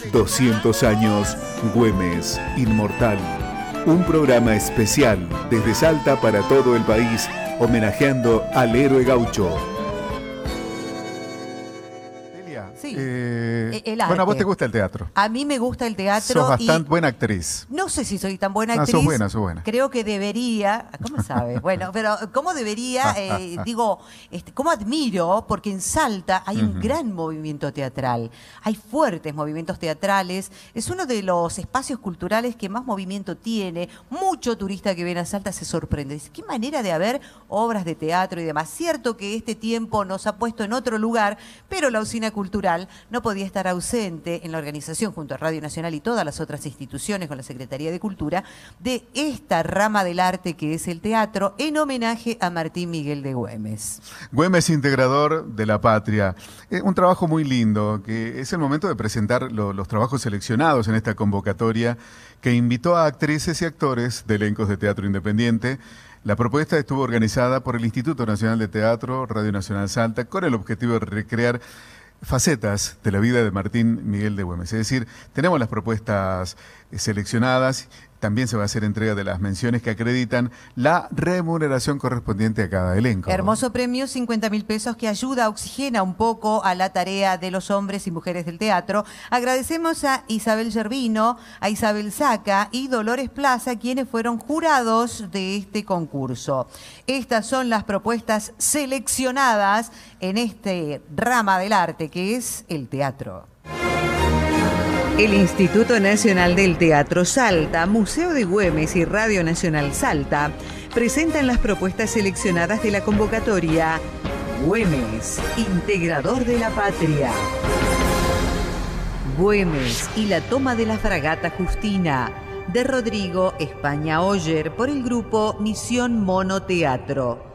200 años, Güemes, inmortal. Un programa especial desde Salta para todo el país, homenajeando al héroe gaucho. Sí, Bueno, ¿a vos te gusta el teatro? A mí me gusta el teatro. Sos bastante buena actriz. No sé si soy tan buena actriz. Sos buena. Creo que debería. ¿Cómo sabes? Bueno, pero ¿cómo debería? ¿Cómo admiro? Porque en Salta hay un gran movimiento teatral. Hay fuertes movimientos teatrales. Es uno de los espacios culturales que más movimiento tiene. Mucho turista que viene a Salta se sorprende. Dice, ¿qué manera de haber obras de teatro y demás? Cierto que este tiempo nos ha puesto en otro lugar, pero la usina cultural no podía estar ausente en la organización, junto a Radio Nacional y todas las otras instituciones con la Secretaría de Cultura, de esta rama del arte que es el teatro, en homenaje a Martín Miguel de Güemes. Güemes, integrador de la patria. Un trabajo muy lindo, que es el momento de presentar los trabajos seleccionados en esta convocatoria que invitó a actrices y actores de elencos de teatro independiente. La propuesta estuvo organizada por el Instituto Nacional de Teatro, Radio Nacional Salta, con el objetivo de recrear facetas de la vida de Martín Miguel de Güemes. Es decir, tenemos las propuestas seleccionadas, también se va a hacer entrega de las menciones que acreditan la remuneración correspondiente a cada elenco. Hermoso premio, 50.000 pesos, que ayuda, oxigena un poco a la tarea de los hombres y mujeres del teatro. Agradecemos a Isabel Gervino, a Isabel Saca y Dolores Plaza, quienes fueron jurados de este concurso. Estas son las propuestas seleccionadas en este rama del arte que es el teatro. El Instituto Nacional del Teatro Salta, Museo de Güemes y Radio Nacional Salta presentan las propuestas seleccionadas de la convocatoria Güemes, integrador de la patria. Güemes y la toma de la fragata Justina, de Rodrigo España Oller, por el grupo Misión Monoteatro.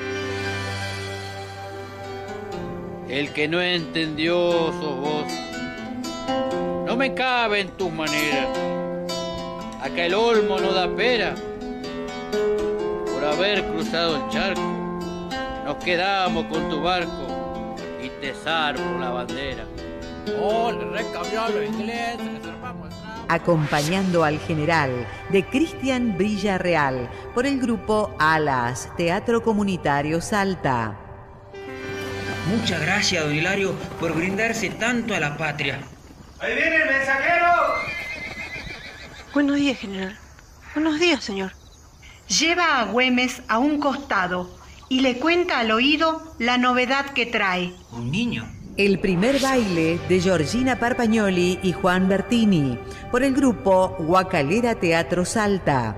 El que no entendió sos vos. No me cabe en tus maneras. Acá el olmo no da pera. Por haber cruzado el charco, nos quedamos con tu barco y te zarpo la bandera. Oh, le recambió a los ingleses, le zarpamos el ramo. Acompañando al general, de Cristian Villarreal, por el grupo Alas, Teatro Comunitario Salta. Muchas gracias, don Hilario, por brindarse tanto a la patria. ¡Ahí viene el mensajero! Buenos días, general. Buenos días, señor. Lleva a Güemes a un costado y le cuenta al oído la novedad que trae. Un niño. El primer baile, de Georgina Parpagnoli y Juan Bertini, por el grupo Guacalera Teatro Salta.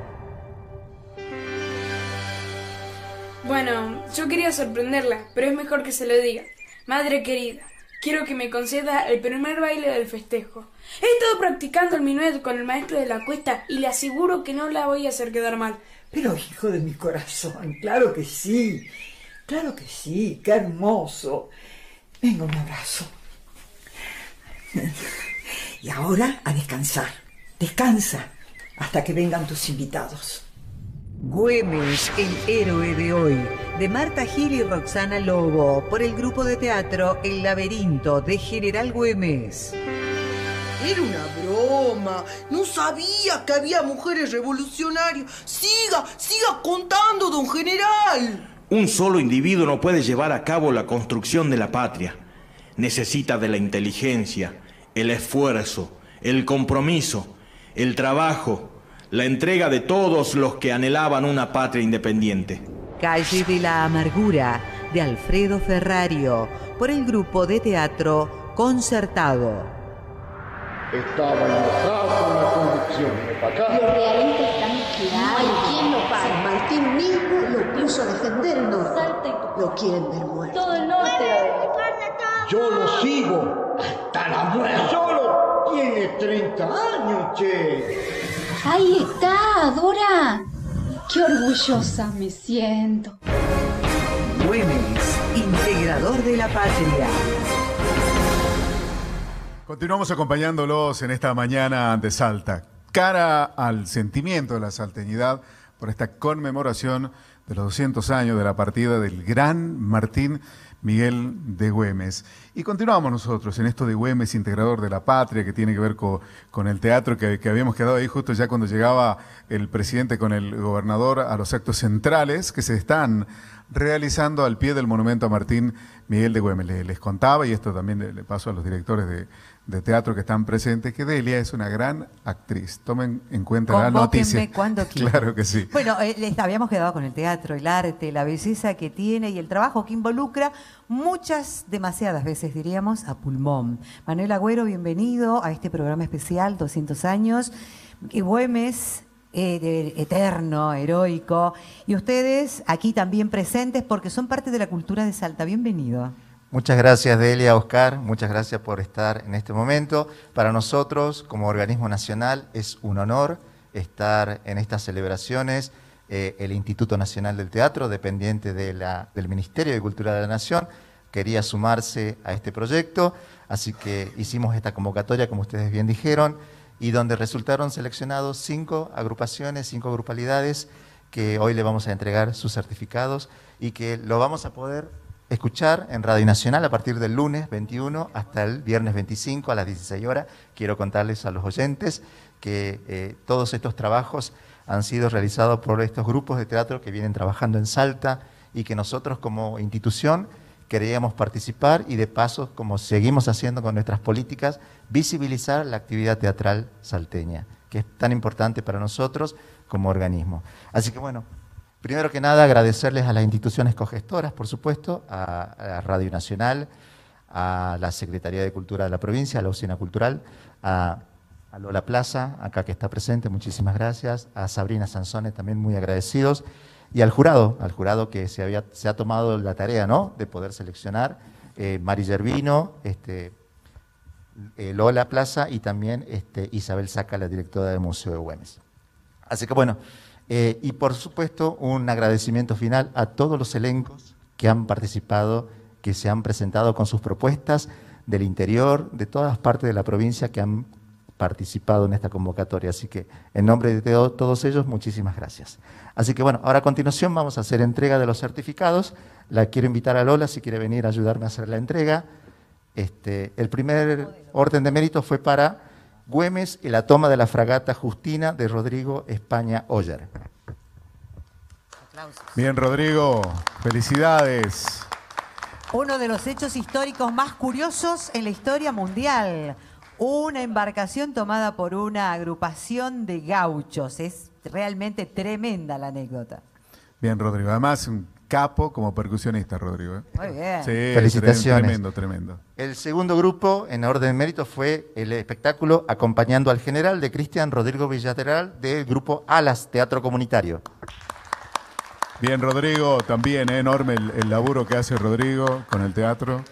Bueno, yo quería sorprenderla, pero es mejor que se lo diga. Madre querida, quiero que me conceda el primer baile del festejo. He estado practicando el minuet con el maestro de la cuesta y le aseguro que no la voy a hacer quedar mal. Pero hijo de mi corazón, claro que sí, qué hermoso. Venga, un abrazo. Y ahora a descansar. Descansa hasta que vengan tus invitados. Güemes, el héroe de hoy, de Marta Gil y Roxana Lobo, por el grupo de teatro El Laberinto, de General Güemes. Era una broma. No sabía que había mujeres revolucionarias. Siga contando, don general. Un solo individuo no puede llevar a cabo la construcción de la patria. Necesita de la inteligencia, el esfuerzo, el compromiso, el trabajo, la entrega de todos los que anhelaban una patria independiente. Calle de la Amargura, de Alfredo Ferrario, por el grupo de teatro Concertado. Estaba enojado con la conducción. Los realistas están claros. No hay quien lo pare. Martín mismo lo puso a defender el norte. Lo quieren ver muerto. Todo el norte. Yo lo sigo hasta la muerte. Solo tiene 30 años, che. Ahí está, Dora. Qué orgullosa me siento. Güemes, integrador de la patria. Continuamos acompañándolos en esta mañana de Salta, cara al sentimiento de la salteñidad por esta conmemoración de los 200 años de la partida del gran Martín Miguel de Güemes. Y continuamos nosotros en esto de Güemes, integrador de la patria, que tiene que ver con el teatro, que habíamos quedado ahí justo ya cuando llegaba el presidente con el gobernador a los actos centrales que se están realizando al pie del monumento a Martín Miguel de Güemes. Les contaba, y esto también le paso a los directores de teatro que están presentes, que Delia es una gran actriz. Tomen en cuenta la noticia. Cuando quieran. Claro que sí. Bueno, habíamos quedado con el teatro, el arte, la belleza que tiene y el trabajo que involucra demasiadas veces diríamos, a pulmón. Manuel Agüero, bienvenido a este programa especial, 200 años. Güemes, eterno, heroico. Y ustedes aquí también presentes porque son parte de la cultura de Salta. Bienvenido. Muchas gracias, Delia, Oscar. Muchas gracias por estar en este momento. Para nosotros, como organismo nacional, es un honor estar en estas celebraciones. El Instituto Nacional del Teatro, dependiente del Ministerio de Cultura de la Nación, quería sumarse a este proyecto, así que hicimos esta convocatoria, como ustedes bien dijeron, y donde resultaron seleccionados 5 agrupaciones, 5 grupalidades, que hoy le vamos a entregar sus certificados y que lo vamos a poder escuchar en Radio Nacional a partir del lunes 21 hasta el viernes 25 a las 16 horas. Quiero contarles a los oyentes que todos estos trabajos han sido realizados por estos grupos de teatro que vienen trabajando en Salta y que nosotros como institución queríamos participar y de paso, como seguimos haciendo con nuestras políticas, visibilizar la actividad teatral salteña, que es tan importante para nosotros como organismo. Así que bueno, primero que nada agradecerles a las instituciones cogestoras, por supuesto, a Radio Nacional, a la Secretaría de Cultura de la provincia, a la Oficina Cultural, a Lola Plaza, acá que está presente, muchísimas gracias, a Sabrina Sansone, también muy agradecidos, y al jurado que se ha tomado la tarea, ¿no?, de poder seleccionar, Mari Gervino, Lola Plaza y también Isabel Saca, la directora del Museo de Güemes. Así que bueno, y por supuesto un agradecimiento final a todos los elencos que han participado, que se han presentado con sus propuestas del interior, de todas partes de la provincia que han participado en esta convocatoria. Así que en nombre de todos ellos, muchísimas gracias. Así que bueno, ahora a continuación vamos a hacer entrega de los certificados. La quiero invitar a Lola si quiere venir a ayudarme a hacer la entrega. El primer orden de mérito fue para Güemes y la toma de la fragata Justina de Rodrigo España Oller. Bien, Rodrigo, felicidades. Uno de los hechos históricos más curiosos en la historia mundial. Una embarcación tomada por una agrupación de gauchos. Es realmente tremenda la anécdota. Bien, Rodrigo. Además, un capo como percusionista, Rodrigo. Muy bien. Sí, felicitaciones. Tremendo. El segundo grupo en orden de mérito fue el espectáculo Acompañando al General de Cristian Rodrigo Villateral del grupo Alas Teatro Comunitario. Bien, Rodrigo, también enorme el laburo que hace Rodrigo con el teatro.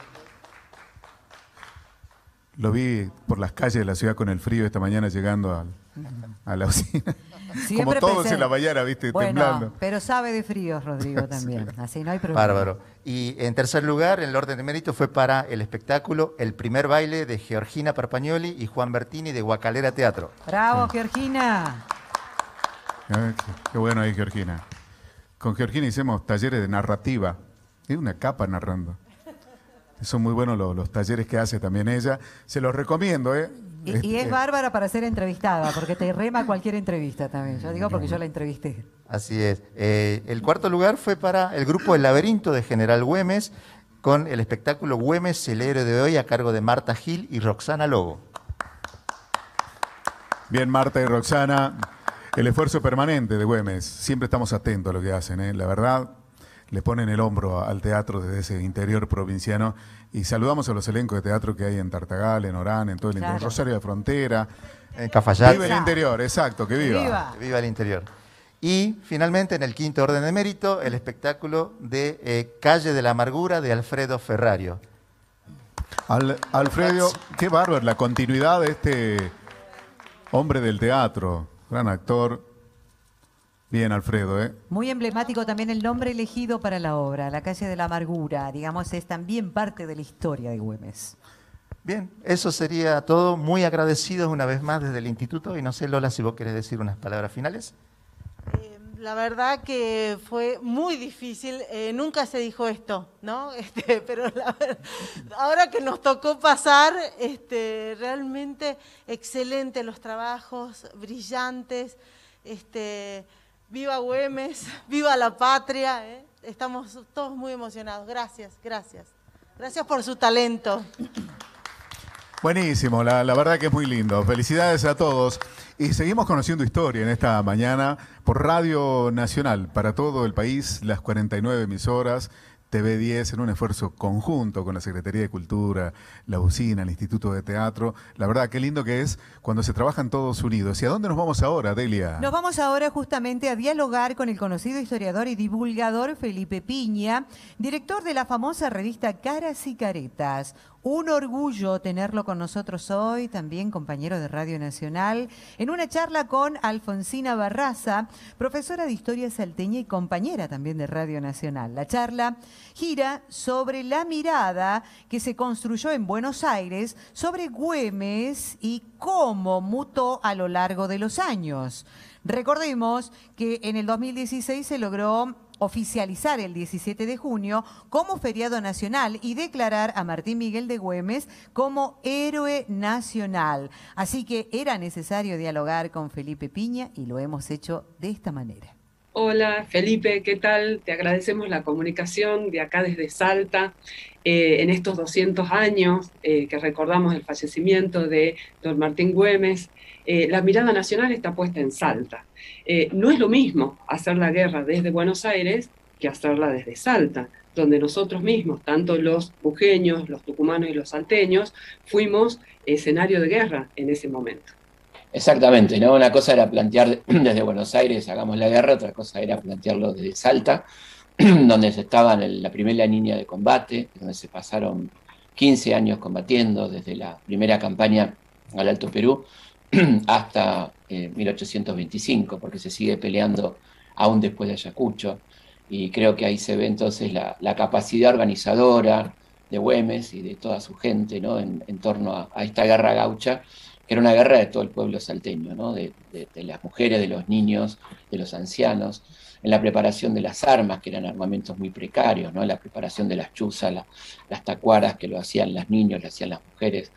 Lo vi por las calles de la ciudad con el frío esta mañana llegando a la oficina. Siempre como todos en la mañana, ¿viste? Bueno, temblando. pero sabe de frío, Rodrigo, también. Sí. Así no hay problema. Bárbaro. Y en tercer lugar, en el orden de mérito, fue para el espectáculo El primer baile de Georgina Parpagnoli y Juan Bertini de Guacalera Teatro. ¡Bravo, Georgina! Qué bueno ahí, Georgina. Con Georgina hicimos talleres de narrativa. Es una capa narrando. Son muy buenos los talleres que hace también ella. Se los recomiendo, ¿eh? Y es bárbara para ser entrevistada, porque te rema cualquier entrevista también. Yo digo porque yo la entrevisté. Así es. El cuarto lugar fue para el grupo El Laberinto de General Güemes, con el espectáculo Güemes, el héroe de hoy, a cargo de Marta Gil y Roxana Lobo. Bien, Marta y Roxana. El esfuerzo permanente de Güemes. Siempre estamos atentos a lo que hacen, ¿eh? La verdad, le ponen el hombro al teatro desde ese interior provinciano. Y saludamos a los elencos de teatro que hay en Tartagal, en Orán, en todo el interior, en Rosario de Frontera. En Cafayate. Viva el interior, exacto, que viva. Que viva el interior. Y finalmente, en el quinto orden de mérito, el espectáculo de Calle de la Amargura de Alfredo Ferrario. Alfredo, qué bárbaro, la continuidad de este hombre del teatro, gran actor. Bien, Alfredo, ¿eh? Muy emblemático también el nombre elegido para la obra, La Calle de la Amargura. Digamos, es también parte de la historia de Güemes. Bien, eso sería todo. Muy agradecidos una vez más desde el instituto. Y no sé, Lola, si vos querés decir unas palabras finales. La verdad que fue muy difícil, nunca se dijo esto, ¿no? Pero ahora que nos tocó pasar, realmente excelente los trabajos, brillantes, viva Güemes, viva la patria, estamos todos muy emocionados, gracias por su talento. Buenísimo, la verdad que es muy lindo. Felicidades a todos. Y seguimos conociendo historia en esta mañana por Radio Nacional para todo el país, las 49 emisoras, TV10 en un esfuerzo conjunto con la Secretaría de Cultura, la UCINA, el Instituto de Teatro. La verdad, qué lindo que es cuando se trabajan todos unidos. ¿Y a dónde nos vamos ahora, Delia? Nos vamos ahora justamente a dialogar con el conocido historiador y divulgador Felipe Piña, director de la famosa revista Caras y Caretas. Un orgullo tenerlo con nosotros hoy, también compañero de Radio Nacional, en una charla con Alfonsina Barraza, profesora de Historia salteña y compañera también de Radio Nacional. La charla gira sobre la mirada que se construyó en Buenos Aires sobre Güemes y cómo mutó a lo largo de los años. Recordemos que en el 2016 se logró oficializar el 17 de junio como feriado nacional y declarar a Martín Miguel de Güemes como héroe nacional. Así que era necesario dialogar con Felipe Piña y lo hemos hecho de esta manera. Hola Felipe, ¿qué tal? Te agradecemos la comunicación de acá desde Salta en estos 200 años que recordamos el fallecimiento de don Martín Güemes. La mirada nacional está puesta en Salta. No es lo mismo hacer la guerra desde Buenos Aires que hacerla desde Salta, donde nosotros mismos, tanto los bujeños, los tucumanos y los salteños, fuimos escenario de guerra en ese momento. Exactamente, ¿no? Una cosa era plantear desde Buenos Aires, hagamos la guerra, otra cosa era plantearlo desde Salta, donde se estaba en la primera línea de combate, donde se pasaron 15 años combatiendo, desde la primera campaña al Alto Perú hasta 1825, porque se sigue peleando aún después de Ayacucho, y creo que ahí se ve entonces la capacidad organizadora de Güemes y de toda su gente, ¿no? en torno a esta guerra gaucha, que era una guerra de todo el pueblo salteño, ¿no? de las mujeres, de los niños, de los ancianos, en la preparación de las armas, que eran armamentos muy precarios, ¿no? La preparación de las chuzas, las tacuaras, que lo hacían los niños, lo hacían las mujeres,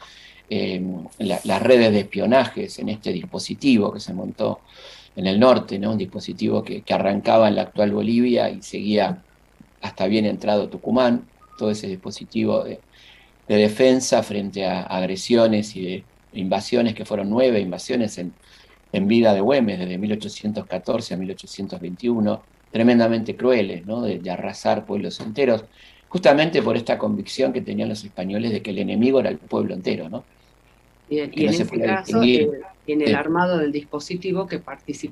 las redes de espionajes en este dispositivo que se montó en el norte, ¿no? Un dispositivo que arrancaba en la actual Bolivia y seguía hasta bien entrado Tucumán, todo ese dispositivo de defensa frente a agresiones y de invasiones, que fueron 9 invasiones en vida de Güemes, desde 1814 a 1821, tremendamente crueles, ¿no? de arrasar pueblos enteros, justamente por esta convicción que tenían los españoles de que el enemigo era el pueblo entero, ¿no? Y en ese caso, en el armado del dispositivo que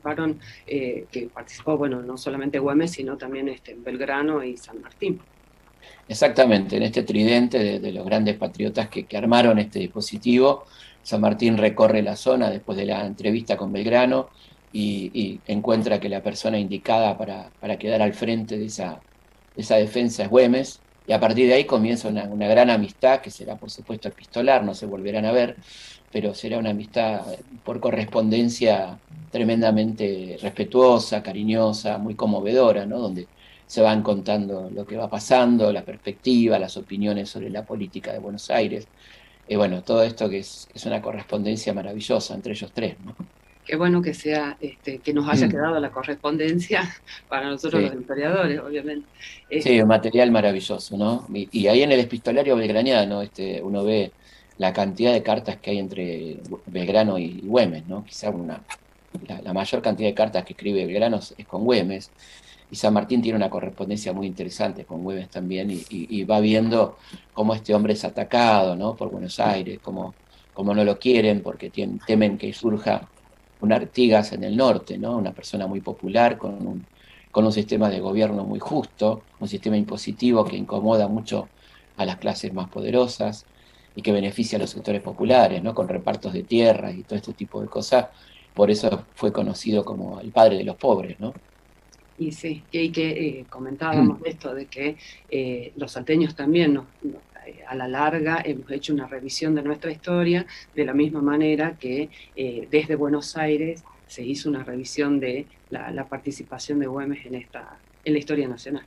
participó, bueno, no solamente Güemes, sino también Belgrano y San Martín. Exactamente, en este tridente de los grandes patriotas que armaron este dispositivo. San Martín recorre la zona después de la entrevista con Belgrano y encuentra que la persona indicada para quedar al frente de esa defensa es Güemes, y a partir de ahí comienza una gran amistad, que será por supuesto epistolar, no se volverán a ver, pero será una amistad por correspondencia tremendamente respetuosa, cariñosa, muy conmovedora, ¿no? Donde se van contando lo que va pasando, la perspectiva, las opiniones sobre la política de Buenos Aires. Bueno, todo esto que es una correspondencia maravillosa entre ellos tres, ¿no? Qué bueno que sea, que nos haya quedado la correspondencia para nosotros los historiadores, obviamente. Sí, un material maravilloso, ¿no? Y ahí en el epistolario belgraniano uno ve la cantidad de cartas que hay entre Belgrano y Güemes, ¿no? Quizá la mayor cantidad de cartas que escribe Belgrano es con Güemes, y San Martín tiene una correspondencia muy interesante con Güemes también, y va viendo cómo este hombre es atacado, ¿no? Por Buenos Aires, cómo no lo quieren porque temen que surja un Artigas en el norte, ¿no? Una persona muy popular con un sistema de gobierno muy justo, un sistema impositivo que incomoda mucho a las clases más poderosas y que beneficia a los sectores populares, ¿no? Con repartos de tierras y todo este tipo de cosas. Por eso fue conocido como el padre de los pobres, ¿no? Y sí, y que comentábamos esto de que los salteños también a la larga hemos hecho una revisión de nuestra historia de la misma manera que desde Buenos Aires se hizo una revisión de la participación de Güemes en la historia nacional.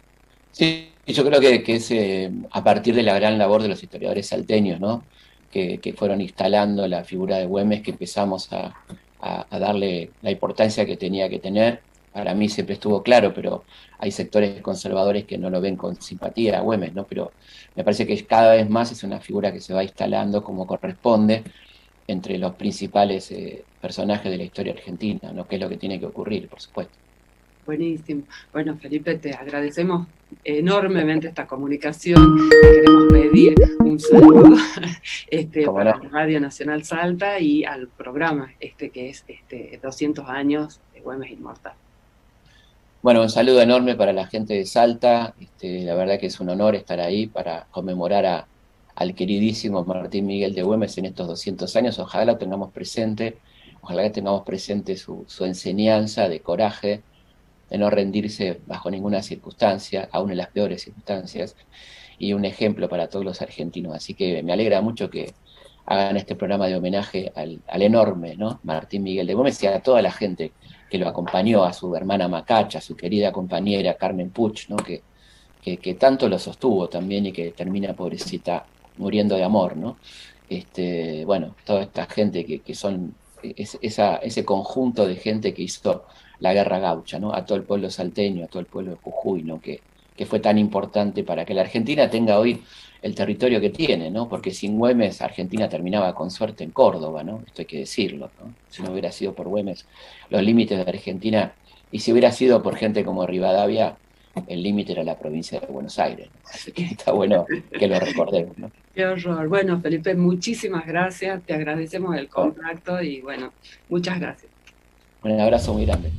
Sí, yo creo que es a partir de la gran labor de los historiadores salteños, ¿no? Que fueron instalando la figura de Güemes, que empezamos a darle la importancia que tenía que tener. Para mí siempre estuvo claro, pero hay sectores conservadores que no lo ven con simpatía a Güemes, ¿no? Pero me parece que cada vez más es una figura que se va instalando como corresponde entre los principales personajes de la historia argentina, ¿no? Que es lo que tiene que ocurrir, por supuesto. Buenísimo. Bueno, Felipe, te agradecemos enormemente esta comunicación. Te queremos pedir un saludo para la Radio Nacional Salta y al programa que es 200 años de Güemes Inmortal. Bueno, un saludo enorme para la gente de Salta. La verdad que es un honor estar ahí para conmemorar al queridísimo Martín Miguel de Güemes en estos 200 años. Ojalá lo tengamos presente, ojalá que tengamos presente su enseñanza de coraje, de no rendirse bajo ninguna circunstancia, aún en las peores circunstancias, y un ejemplo para todos los argentinos. Así que me alegra mucho que hagan este programa de homenaje al enorme, ¿no? Martín Miguel de Güemes, y a toda la gente que lo acompañó, a su hermana Macacha, a su querida compañera Carmen Puch, ¿no? que tanto lo sostuvo también y que termina, pobrecita, muriendo de amor, ¿no? Bueno, toda esta gente que son ese conjunto de gente que hizo la guerra gaucha, ¿no? A todo el pueblo salteño, a todo el pueblo de Jujuy, ¿no? Que fue tan importante para que la Argentina tenga hoy el territorio que tiene, ¿no? Porque sin Güemes Argentina terminaba con suerte en Córdoba, ¿no? Esto hay que decirlo, ¿no? Si no hubiera sido por Güemes los límites de Argentina, y si hubiera sido por gente como Rivadavia, el límite era la provincia de Buenos Aires, ¿no? Así que está bueno que lo recordemos, ¿no? Qué horror. Bueno, Felipe, muchísimas gracias, te agradecemos el contacto y bueno, muchas gracias. Un abrazo muy grande.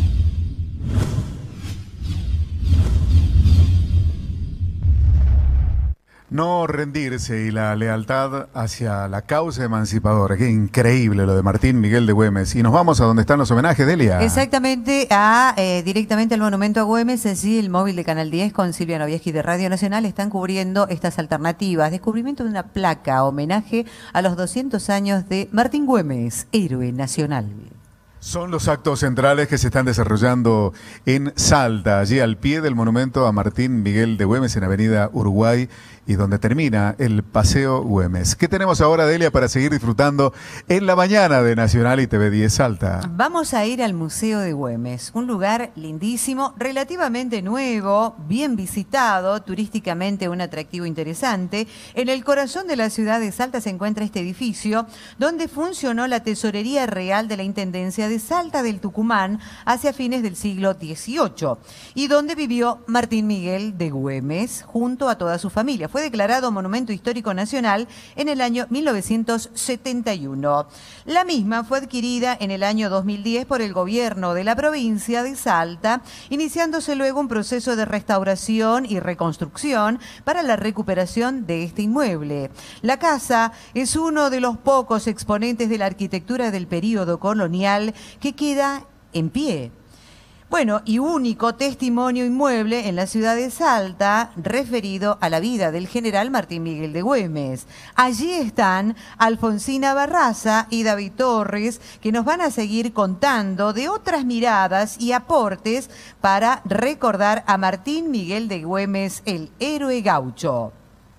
No rendirse y la lealtad hacia la causa emancipadora. Qué increíble lo de Martín Miguel de Güemes. Y nos vamos a donde están los homenajes, Delia. Exactamente, directamente al Monumento a Güemes. Allí el móvil de Canal 10 con Silvia Novieski de Radio Nacional están cubriendo estas alternativas. Descubrimiento de una placa, homenaje a los 200 años de Martín Güemes, héroe nacional. Son los actos centrales que se están desarrollando en Salta, allí al pie del monumento a Martín Miguel de Güemes en Avenida Uruguay y donde termina el Paseo Güemes. ¿Qué tenemos ahora, Delia, para seguir disfrutando en la mañana de Nacional y TV 10 Salta? Vamos a ir al Museo de Güemes, un lugar lindísimo, relativamente nuevo, bien visitado, turísticamente un atractivo interesante. En el corazón de la ciudad de Salta se encuentra este edificio donde funcionó la Tesorería Real de la Intendencia de Salta del Tucumán hacia fines del siglo XVIII y donde vivió Martín Miguel de Güemes junto a toda su familia. Fue declarado Monumento Histórico Nacional en el año 1971. La misma fue adquirida en el año 2010 por el gobierno de la provincia de Salta, iniciándose luego un proceso de restauración y reconstrucción para la recuperación de este inmueble. La casa es uno de los pocos exponentes de la arquitectura del período colonial que queda en pie. Bueno, y único testimonio inmueble en la ciudad de Salta referido a la vida del general Martín Miguel de Güemes. Allí están Alfonsina Barraza y David Torres, que nos van a seguir contando de otras miradas y aportes para recordar a Martín Miguel de Güemes, el héroe gaucho.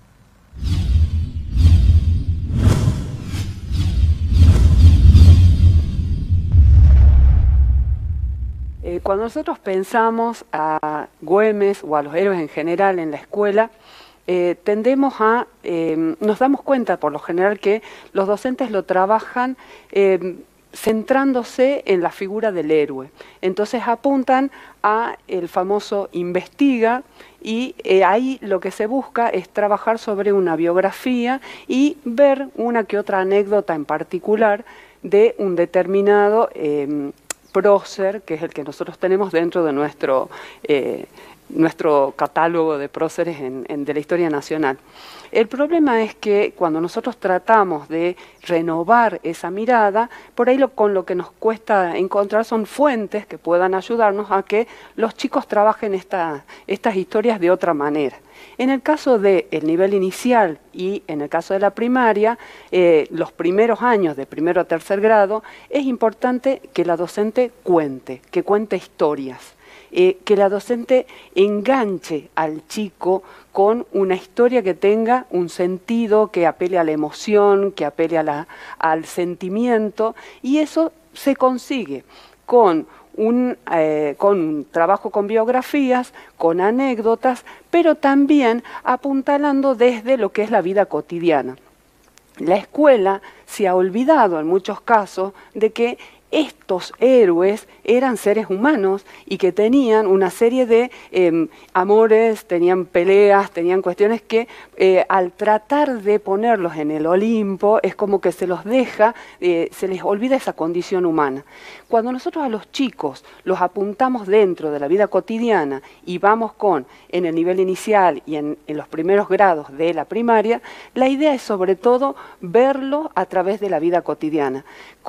Cuando nosotros pensamos a Güemes o a los héroes en general en la escuela, nos damos cuenta por lo general que los docentes lo trabajan centrándose en la figura del héroe. Entonces apuntan a el famoso investiga y ahí lo que se busca es trabajar sobre una biografía y ver una que otra anécdota en particular de un determinado prócer, que es el que nosotros tenemos dentro de nuestro nuestro catálogo de próceres de la historia nacional. El problema es que cuando nosotros tratamos de renovar esa mirada, por ahí con lo que nos cuesta encontrar son fuentes que puedan ayudarnos a que los chicos trabajen estas historias de otra manera. En el caso del nivel inicial y en el caso de la primaria, los primeros años de primero a tercer grado, es importante que la docente que cuente historias. Que la docente enganche al chico con una historia que tenga un sentido, que apele a la emoción, que apele al sentimiento, y eso se consigue con un trabajo con biografías, con anécdotas, pero también apuntalando desde lo que es la vida cotidiana. La escuela se ha olvidado en muchos casos de que estos héroes eran seres humanos y que tenían una serie de amores, tenían peleas, tenían cuestiones que al tratar de ponerlos en el Olimpo es como que se los deja, se les olvida esa condición humana. Cuando nosotros a los chicos los apuntamos dentro de la vida cotidiana y vamos en el nivel inicial y en los primeros grados de la primaria, la idea es sobre todo verlo a través de la vida cotidiana,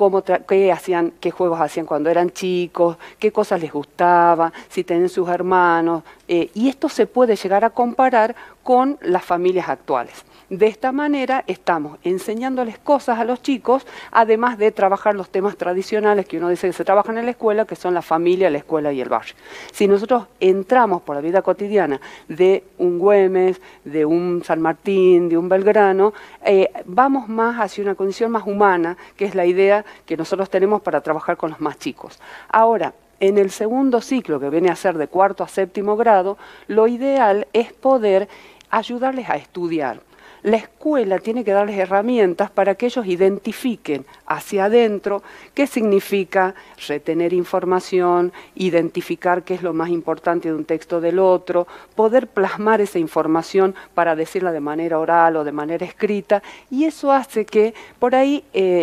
qué juegos hacían cuando eran chicos, qué cosas les gustaba, si tienen sus hermanos, y esto se puede llegar a comparar con las familias actuales. De esta manera estamos enseñándoles cosas a los chicos, además de trabajar los temas tradicionales que uno dice que se trabajan en la escuela, que son la familia, la escuela y el barrio. Si nosotros entramos por la vida cotidiana de un Güemes, de un San Martín, de un Belgrano, vamos más hacia una condición más humana, que es la idea que nosotros tenemos para trabajar con los más chicos. Ahora, en el segundo ciclo, que viene a ser de cuarto a séptimo grado, lo ideal es poder ayudarles a estudiar. La escuela tiene que darles herramientas para que ellos identifiquen hacia adentro qué significa retener información, identificar qué es lo más importante de un texto del otro, poder plasmar esa información para decirla de manera oral o de manera escrita, y eso hace que por ahí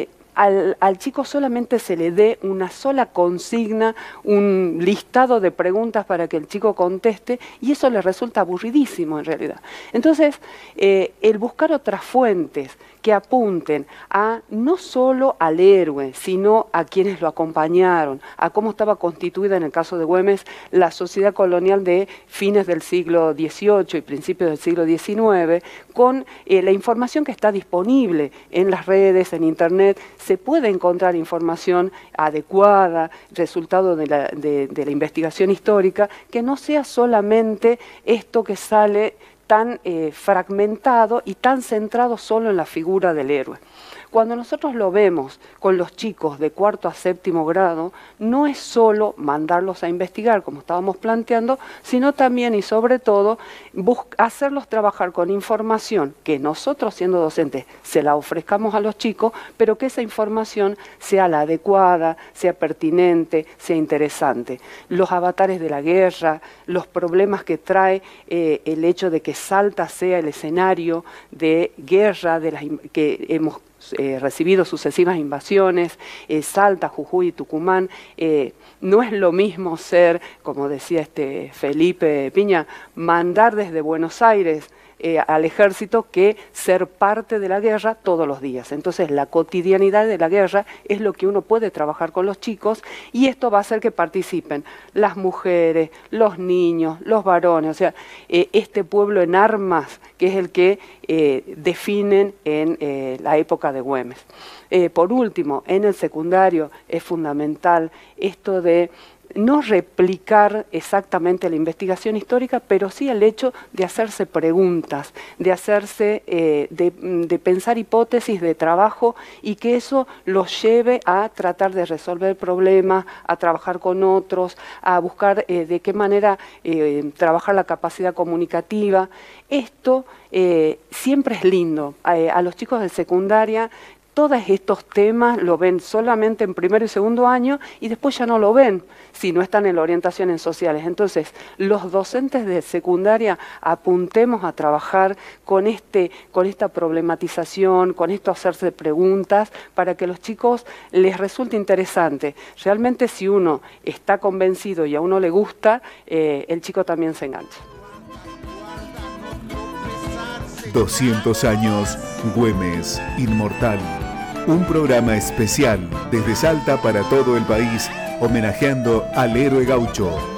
al chico solamente se le dé una sola consigna, un listado de preguntas para que el chico conteste, y eso le resulta aburridísimo en realidad. Entonces, el buscar otras fuentes que apunten a no solo al héroe, sino a quienes lo acompañaron, a cómo estaba constituida, en el caso de Güemes, la sociedad colonial de fines del siglo XVIII y principios del siglo XIX, con la información que está disponible en las redes, en Internet. Se puede encontrar información adecuada, resultado de la investigación histórica, que no sea solamente esto que sale tan fragmentado y tan centrado solo en la figura del héroe. Cuando nosotros lo vemos con los chicos de cuarto a séptimo grado, no es solo mandarlos a investigar, como estábamos planteando, sino también y sobre todo hacerlos trabajar con información que nosotros, siendo docentes, se la ofrezcamos a los chicos, pero que esa información sea la adecuada, sea pertinente, sea interesante. Los avatares de la guerra, los problemas que trae el hecho de que Salta sea el escenario de guerra que hemos recibido sucesivas invasiones, Salta, Jujuy y Tucumán, no es lo mismo ser, como decía Felipe Piña, mandar desde Buenos Aires al ejército que ser parte de la guerra todos los días. Entonces la cotidianidad de la guerra es lo que uno puede trabajar con los chicos, y esto va a hacer que participen las mujeres, los niños, los varones, o sea, este pueblo en armas que es el que definen en la época de Güemes. Por último, en el secundario es fundamental esto de no replicar exactamente la investigación histórica, pero sí el hecho de hacerse preguntas, de hacerse, de pensar hipótesis de trabajo, y que eso los lleve a tratar de resolver problemas, a trabajar con otros, a buscar de qué manera trabajar la capacidad comunicativa. Esto siempre es lindo. A los chicos de secundaria todos estos temas lo ven solamente en primero y segundo año y después ya no lo ven si no están en la orientación en sociales. Entonces, los docentes de secundaria apuntemos a trabajar con esta problematización, con esto hacerse preguntas, para que a los chicos les resulte interesante. Realmente si uno está convencido y a uno le gusta, el chico también se engancha. 200 años, Güemes, inmortal. Un programa especial desde Salta para todo el país, homenajeando al héroe gaucho.